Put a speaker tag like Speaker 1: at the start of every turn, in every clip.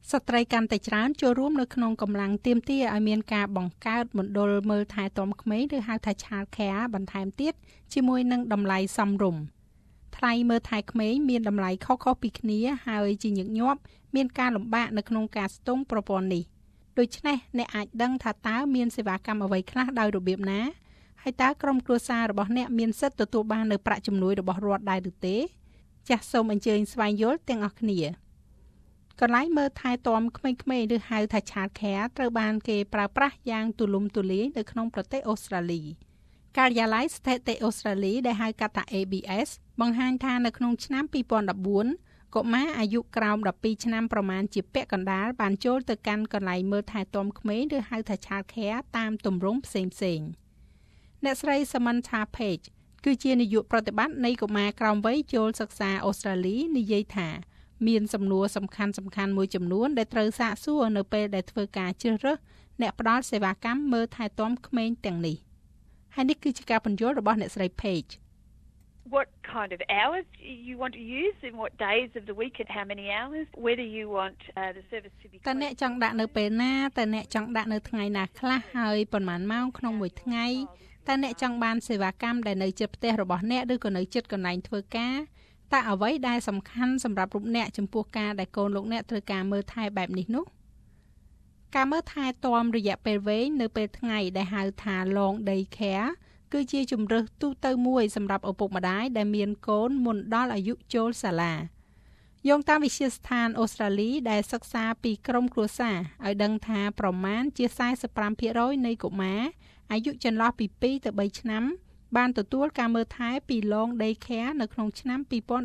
Speaker 1: ស្ត្រីកាន់តែច្រើនចូលរួមនៅក្នុងកម្លាំងទាមទារឲ្យមានការបង្កើតមណ្ឌលមើលថែទាំក្មេងឬហៅថា Child Care បន្ថែមទៀតជាមួយនឹងតម្លៃសមរម្យថ្លៃមើលថែក្មេងមានតម្លៃខុសៗពីគ្នាហើយជាញឹកញាប់មានការលំបាកនៅក្នុងការស្ទង់ប្រព័ន្ធនេះដូច្នេះអ្នកអាចដឹងថាតើមានសេវាកម្មអ្វីខ្លះដោយរបៀបណាហើយតើក្រុមគ្រួសាររបស់អ្នកមានសិទ្ធិទទួលបាននូវប្រាក់ជំនួយរបស់រដ្ឋដែរឬទេចាសសូមអញ្ជើញស្វែងយល់ទាំងអស់គ្នាកន្លែងមើលថែទាំក្មេងៗឬហៅថា Child Care ត្រូវបានគេប្រើប្រាស់យ៉ាងទូលំទូលាយនៅក្នុងប្រទេសអូស្ត្រាលីការិយាល័យស្ថិតិអូស្ត្រាលីដែលហៅកាត់ថា ABS បង្ហាញថានៅក្នុងឆ្នាំ2014កុមារអាយុក្រោម12ឆ្នាំប្រមាណជាពាក់កណ្ដាលបានចូលទៅកាន់កន្លែងមើលថែទាំក្មេងឬហៅថា Child Care តាមទម្រង់ផ្សេងៗអ្នកស្រី Samantha Page គឺជានាយកប្រតិបត្តិនៃកុមារក្រោមវ័យចូលសិក្សាអូស្ត្រាលីនិយាយថាមានសំណួរសំខាន់ៗមួយចំនួនដែលត្រូវសាកសួរនៅពេលដែលធ្វើការជ្រើសរើសអ្នកផ្ដល់សេវាកម្មមើលថែទាំក្មេងទាំងនេះហើយនេះគឺជាការពន្យល់របស់អ្នកស្រី Page
Speaker 2: What kind of hours you want to use and what days of the week and how many hours whether you want the service to be
Speaker 1: តើអ្នកចង់ដាក់នៅពេលណាតើអ្នកចង់ដាក់នៅថ្ងៃណាខ្លះហើយប៉ុន្មានម៉ោងក្នុងមួយថ្ងៃតើអ្នកចង់បានសេវាកម្មដែលនៅជិតផ្ទះរបស់អ្នកឬក៏នៅជិតកន្លែងធ្វើការតើអ្វីដែលសំខាន់សម្រាប់រូបអ្នកចំពោះការដែលកូនលោកអ្នកត្រូវការមើលថែបែបនេះនោះការមើលថែទាំរយៈពេលវែងនៅពេលថ្ងៃដែលហៅថា long day care គឺជាជម្រើសទូទៅមួយសម្រាប់ឪពុកម្ដាយដែលមានកូនមុនដល់អាយុចូលសាលាយោងតាមវិទ្យាស្ថានអូស្ត្រាលីដែលសិក្សាពីក្រុមគ្រួសារឲ្យដឹងថាប្រមាណជា 45% នៃកុមារអាយុចន្លោះពី2ទៅ3ឆ្នាំបានទទួលការមើលថែពី Long Day Care នៅក្នុងឆ្នាំ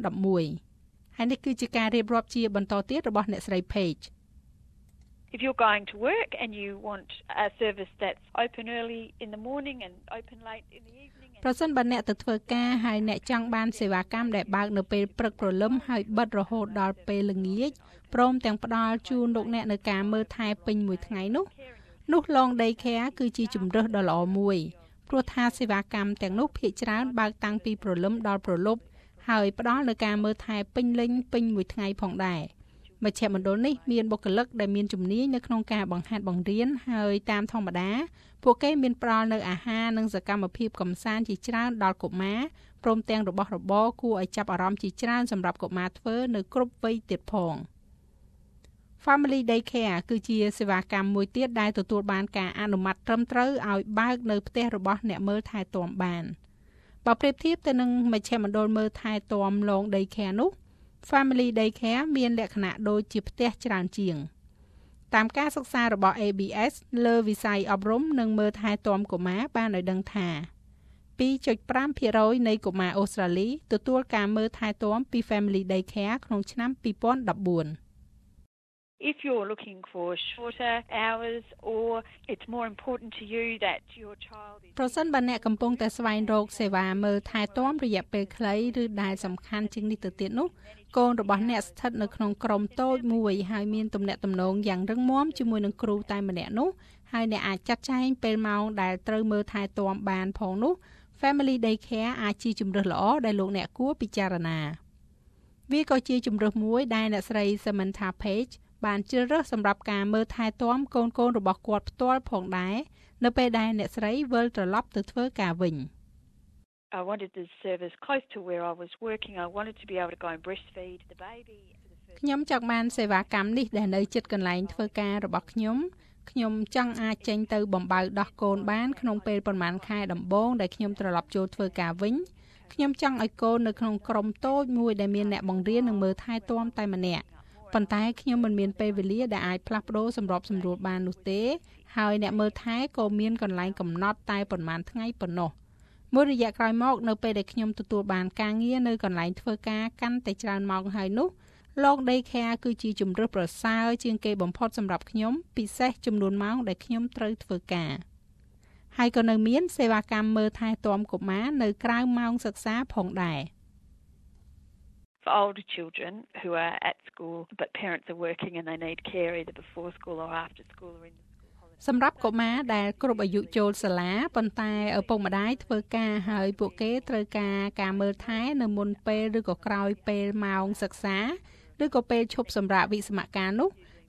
Speaker 1: 2011ហើយនេះគឺជាការរៀបរាប់ជាបន្តទៀតរបស់អ្នកស្រី Page
Speaker 2: If you're going to work and you want a service that's open early in the morning and open late in the evening
Speaker 1: ប្រសិនបើអ្នកទៅធ្វើការហើយអ្នកចង់បានសេវាកម្មដែលបើកនៅពេលព្រឹកព្រលឹមហើយបិទរហូតដល់ពេលល្ងាចព្រមទាំងផ្ដល់ជូនលោកអ្នកនៅការមើលថែពេញមួយថ្ងៃនោះ Long Day Care គឺជាជម្រើសដ៏ល្អមួយព្រោះថាសេវាកម្មទាំងនោះភាគច្រើនបើកតាំងពីព្រលឹមដល់ព្រលប់ហើយផ្ដល់នូវការមើលថែពេញលេញពេញមួយថ្ងៃផងដែរមជ្ឈមណ្ឌលនេះមានបុគ្គលិកដែលមានជំនាញនៅក្នុងការបង្ហាត់បង្រៀនហើយតាមធម្មតាពួកគេមានផ្ដល់នូវអាហារនិងសកម្មភាពកម្សាន្តជាច្រើនដល់កុមារព្រមទាំងរបស់របរគួរឲ្យចាប់អារម្មណ៍ជាច្រើនសម្រាប់កុមារធ្វើនៅគ្រប់វ័យទៀតផង Family Day Care គឺជាសេវាកម្មមួយទៀតដែលទទួលបានការអនុម័តត្រឹមត្រូវឲ្យបើកនៅផ្ទះរបស់អ្នកមើលថែទាំបានបើប្រៀបធៀបទៅនឹងមជ្ឈមណ្ឌលមើលថែទាំ Long Day Care នោះ Family Day Care មានលក្ខណៈដូចជាផ្ទះច្រើនជាងតាមការសិក្សារបស់ ABS លើវិស័យអប់រំនិងមើលថែទាំកុមារបានឲ្យដឹងថា 2.5% នៃកុមារអូស្ត្រាលីទទួលការមើលថែទាំពី Family Day Care ក្នុងឆ្នាំ2014
Speaker 2: If you're looking for shorter hours or it's more important to you that your child is
Speaker 1: ប្រសិនបើអ្នកកំពុងតែស្វែងរកសេវាមើលថែទាំរយៈពេលខ្លីឬដែលសំខាន់ជាងនេះទៅទៀតនោះកូនរបស់អ្នកស្ថិតនៅក្នុងក្រុមតូចមួយហើយមានទំនាក់ទំនងយ៉ាងរឹងមាំជាមួយនឹងគ្រូតែម្នាក់នោះហើយអ្នកអាចចាត់ចែងពេលម៉ោងដែលត្រូវមើលថែទាំបានផងនោះ Family Day Care អាចជាជម្រើសល្អដែលលោកអ្នកគួរពិចារណាវាក៏ជាជម្រើសមួយដែលអ្នកស្រី Samantha Pageបានជ្រើសរើសសម្រាប់ការមើលថែទាំកូនៗរបស់គាត់ផ្ទាល់ផងដែរនៅពេលដែលអ្នកស្រីវិលត្រឡប់ទៅធ្វើការវិញ
Speaker 2: I wanted the service close to where I was working. I wanted to be able to go and breastfeed the baby.
Speaker 1: ខ្ញុំចង់បានសេវាកម្មនេះដែលនៅជិតកន្លែងធ្វើការរបស់ខ្ញុំចង់អាចចេញទៅបំបៅដោះកូនបានក្នុងពេលប្រហែលខែដំបូងដែលខ្ញុំត្រឡប់ចូលធ្វើការវិញខ្ញុំចង់ឲ្យកូននៅក្នុងក្រុមតូចមួយដែលមានអ្នកបង្រៀននិងមើលថែទាំតែម្នាក់ប៉ុន្តែខ្ញុំមិនមានពេលវេលាដែលអាចផ្លាស់ប្ដូរសម្របសម្រួលបាននោះទេហើយអ្នកមើលថែក៏មានកន្លែងកំណត់តែប្រហែលថ្ងៃប៉ុណ្ណោះមួយរយៈក្រោយមកនៅពេលដែលខ្ញុំទទួលបានការងារនៅកន្លែងធ្វើការកាន់តែច្រើនម៉ោងហើយនោះ Long Day Care គឺជាជម្រើសប្រសើរជាងគេបំផុតសម្រាប់ខ្ញុំពិសេសចំនួនម៉ោងដែលខ្ញុំត្រូវធ្វើការហើយក៏នៅមានសេវាកម្មមើលថែទាំកុមារនៅក្រៅម៉ោងសិក្សាផងដែរ
Speaker 2: For older children who are at school but parents are working and they need care either before school or after school or in the school holiday
Speaker 1: សម្រាប់កុមារដែលគ្រប់អាយុចូលសាលាប៉ុន្តែឪពុកម្ដាយធ្វើការហើយពួកគេត្រូវការមើលថែនៅមុនពេលឬក៏ក្រោយពេលម៉ោងសិក្សាឬក៏ពេលឈប់សម្រាកវិស្សមការនោះ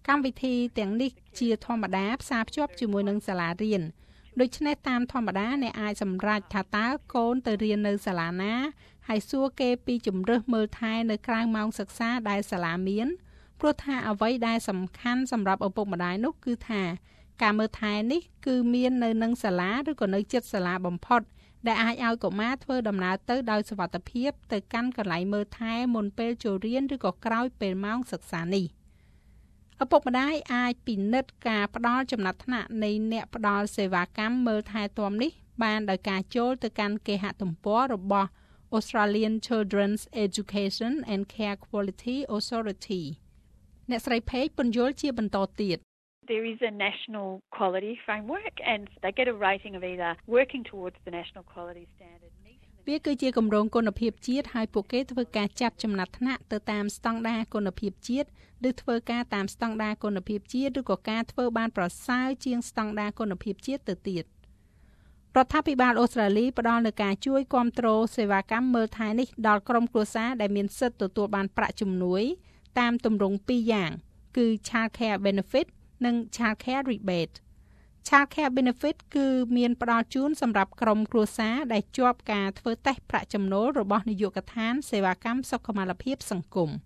Speaker 1: កម្មវិធីទាំងនេះជាធម្មតាផ្សារភ្ជាប់ជាមួយនឹងសាលារៀនដូច្នេះតាមធម្មតាអ្នកអាចសម្រេចថាតើកូនទៅរៀននៅសាលាណាហើយសួរគេពីជំរើសមើលថែនៅក្រៅម៉ោងសិក្សាដែលសាលាមានព្រោះថាអ្វីដែលសំខាន់សម្រាប់ឪពុកម្ដាយនោះគឺថាការមើលថែនេះគឺមាននៅនឹងសាលាឬក៏នៅជិតសាលាបំផុតដែលអាចឲ្យកុមារធ្វើដំណើរទៅដោយសុវត្ថិភាពទៅកាន់កន្លែងមើលថែមុនពេលចូលរៀនឬក៏ក្រោយពេលម៉ោងសិក្សានេះឪពុកម្ដាយអាចពិនិត្យការផ្ដល់ចំណាត់ថ្នាក់នៃអ្នកផ្ដល់សេវាកម្មមើលថែទាំនេះបានដោយការចូលទៅកាន់គេហទំព័ររបស់ Australian Children's Education and Care Quality Authority អ្នកស្រី Page ពន្យល់ជាបន្តទៀត
Speaker 2: There is a national quality framework and they get a rating of either working towards the national quality standard
Speaker 1: វាគឺជាគម្រោងគុណភាពជាតិហើយពួកគេធ្វើការចាត់ចំណាត់ថ្នាក់ទៅតាមស្តង់ដារគុណភាពជាតិឬធ្វើការតាមស្តង់ដារគុណភាពជាតិឬក៏ការធ្វើបានប្រសើរជាងស្តង់ដារគុណភាពជាតិទៅទៀតរដ្ឋាភិបាលអូស្ត្រាលីផ្ដល់នូវការជួយគាំទ្រសេវាកម្មមើលថែនេះដល់ក្រុមគ្រួសារដែលមានសិទ្ធិទទួលបានប្រាក់ជំនួយតាមទម្រង់2យ៉ាងគឺ Child Care Benefit និង Child Care Rebate Child Care Benefit គឺមានផ្ដល់ជូនសម្រាប់ក្រុមគ្រួសារដែលជាប់ការធ្វើតេស្តប្រាក់ចំណូលរបស់នាយកដ្ឋានសេវាកម្មសុខុមាលភាពសង្គម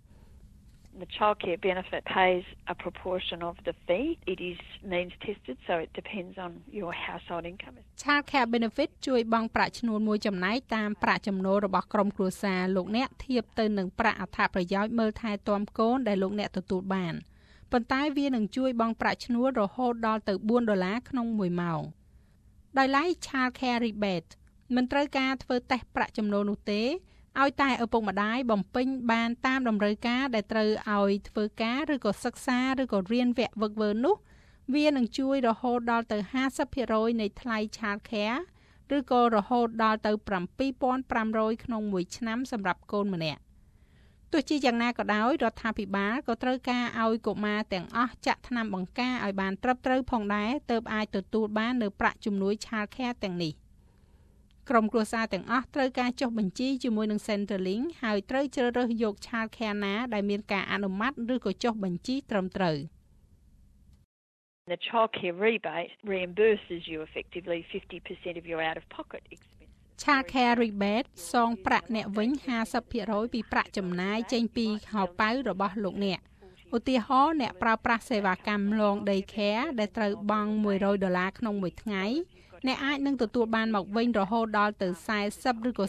Speaker 2: The child care benefit pays a proportion of the fee. It is means tested, so it depends on your household income.
Speaker 1: Child care benefit ជួយបង់ប្រាក់ឈ្នួលមួយចំណែកតាមប្រាក់ចំណូលរបស់ក្រុមគ្រួសារលោកអ្នកធៀបទៅនឹងប្រាក់អត្ថប្រយោជន៍មើលថែទាំកូនដែលលោកអ្នកទទួលបានប៉ុន្តែវានឹងជួយបង់ប្រាក់ឈ្នួលរហូតដល់ទៅ$4ក្នុង1ម៉ោងដោយឡែក Child Care Rebate មិនត្រូវការធ្វើតេស្តប្រាក់ចំណូលនោះទេឲ្យតែឪពុកម្ដាយបំពេញបានតាមតម្រូវការដែលត្រូវឲ្យធ្វើការឬក៏សិក្សាឬក៏រៀនវគ្គវឹកវើនោះវានឹងជួយរហូតដល់ទៅ 50% នៃថ្លៃ Child Care ឬក៏រហូតដល់ទៅ $7,500 ក្នុងមួយឆ្នាំសម្រាប់កូនម្នាក់ទោះជាយ៉ាងណាក៏ដោយរដ្ឋាភិបាលក៏ត្រូវការឲ្យកុមារទាំងអស់ចាក់ថ្នាំបង្ការឲ្យបានត្រឹមត្រូវផងដែរទើបអាចទទួលបាននូវប្រាក់ជំនួយ Child Care ទាំងនេះក្រុមគ្រួសារទាំងអស់ត្រូវការចុះបញ្ជីជាមួយនឹង Centrelink ហើយត្រូវជ្រើសរើសយក Child Care ណាដែលមានការអនុម័តឬក៏ចុះបញ្ជីត្រឹមត្រូវ
Speaker 2: The child care rebate reimburses you effectively 50% of your out-of-pocket expenses.
Speaker 1: Child Care Rebate សងប្រាក់អ្នកវិញ 50% ពីប្រាក់ចំណាយចេញពីហោប៉ៅរបស់លោកអ្នកឧទាហរណ៍អ្នកប្រើប្រាស់សេវាកម្ម Long Day Care ដែលត្រូវបង់$100ក្នុងមួយថ្ងៃអ្នកអាចនឹងទទួលបានមកវិញរហូតដល់ទៅ40ឬក៏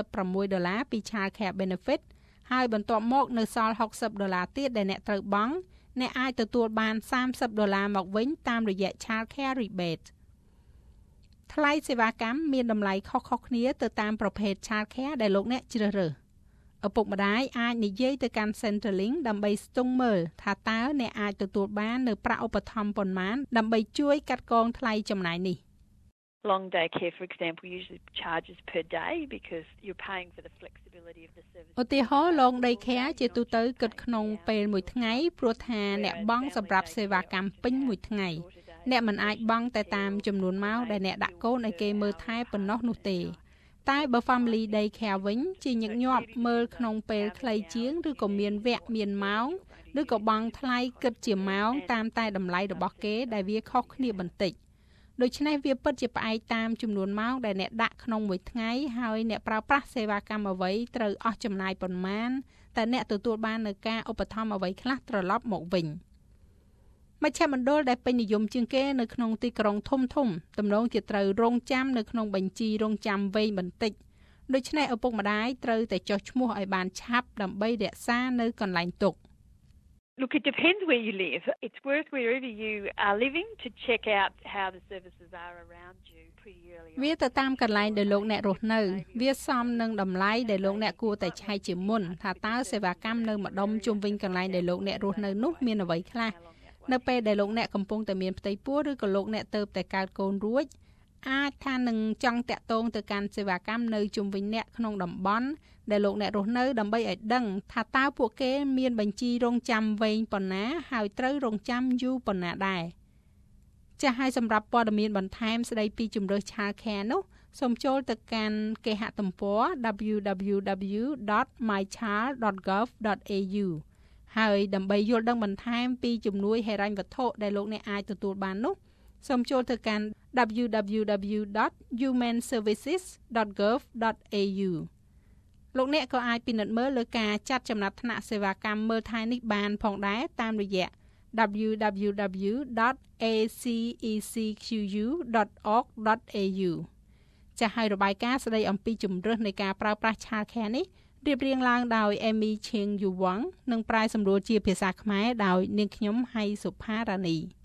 Speaker 1: $46ពី Child Care Benefit ហើយបន្ទាប់មកនៅសល់$60ទៀតដែលអ្នកត្រូវបង់អ្នកអាចទទួលបាន$30មកវិញតាមរយៈ Child Care Rebate ថ្លៃសេវាកម្មមានតម្លៃខុសៗគ្នាទៅតាមប្រភេទ Child Care ដែលលោកអ្នកជ្រើសរើសឪពុកម្ដាយអាចនិយាយទៅកាន់ Centrelink ដើម្បីស្ទង់មើលថាតើអ្នកអាចទទួលបាននៅប្រាក់ឧបត្ថម្ភប៉ុន្មានដើម្បីជួយកាត់កងថ្លៃចំណាយនេះ
Speaker 2: Long day care, for example, usually charges per day because you're paying for the flexibility of the service.
Speaker 1: ឧទាហរណ៍ Long day care ជាទូទៅគិតក្នុងពេលមួយថ្ងៃព្រោះថាអ្នកបង់សម្រាប់សេវាកម្មពេញមួយថ្ងៃអ្នកមិនអាចបង់តែតាមចំនួនម៉ោងដែលអ្នកដាក់កូនឲ្យគេមើលថែប៉ុណ្ណោះនោះទេតែបើ Family Day Care វិញជាញឹកញាប់មើលក្នុងពេលខ្លីជាងឬក៏មានវគ្គមានម៉ោងឬក៏បង់ថ្លៃគិតជាម៉ោងតាមតែតម្លៃរបស់គេដែលវាខុសគ្នាបន្តិចដូច្នេះវាពិតជាផ្អែកតាមចំនួនម៉ោងដែលអ្នកដាក់ក្នុងមួយថ្ងៃហើយអ្នកប្រើប្រាស់សេវាកម្មអ្វីត្រូវអស់ចំណាយប៉ុន្មានតែអ្នកទទួលបាននូវការឧបត្ថម្ភអ្វីខ្លះត្រឡប់មកវិញមជ្ឈមណ្ឌលដែលពេញនិយមជាងគេនៅក្នុងទីក្រុងធំទំនងជាត្រូវរងចាំនៅក្នុងបញ្ជីរងចាំវែងបន្តិចដូច្នេះឪពុកម្ដាយត្រូវតែចុះឈ្មោះឲ្យបានឆាប់ដើម្បីរក្សានៅកន្លែងទុក
Speaker 2: Look, it depends where you live. It's worth wherever you are living to check out how the services are around you pretty early.
Speaker 1: វាទៅតាមកន្លែងដែលលោកអ្នករស់នៅវាសមនឹងតម្លៃដែលលោកអ្នកគួរតែឆែកជាមុនថាតើសេវាកម្មនៅម្ដុំជុំវិញកន្លែងដែលលោកអ្នករស់នៅនោះមានអ្វីខ្លះនៅពេលដែលលោកអ្នកកំពុងតែមានផ្ទៃពោះឬក៏លោកអ្នកទៅតែកើតកូនរួចអាចថានឹងចង់តាក់ទងទៅកាន់សេវាកម្មនៅជុំវិញអ្នកក្នុងតំបន់ដែលលោកអ្នករស់នៅដើម្បីឲ្យដឹងថាតើពួកគេមានបញ្ជីរងចាំវែងប៉ុណ្ណាហើយត្រូវរងចាំយូរប៉ុណ្ណាដែរចាស់ហើយសម្រាប់ព័ត៌មានបន្ថែមស្ដីពីជម្រើស Child Care នោះសូមចូលទៅកាន់គេហទំព័រ www.mychild.gov.au ហើយដើម្បីយល់ដឹងបន្ថែមពីជំនួយហិរញ្ញវត្ថុដែលលោកអ្នកអាចទទួលបាននោះសូមចូលទៅកាន់ www.humanservices.gov.au លោកអ្នកក៏អាចពិនិត្យមើលលើការចាត់ចំណាត់ថ្នាក់សេវាកម្មមើលថែនេះបានផងដែរតាមរយៈ www.acecqu.org.au ចាស់ហើយរបាយការណ៍ស្ដីអំពីជំរើសនៃការប្រើប្រាស់ Childcare នេះរៀបរៀងឡើងដោយ Amy Cheng Yuwang និងប្រាយសម្រួលជាភាសាខ្មែរដោយនាងខ្ញុំហៃសុផារ៉ានី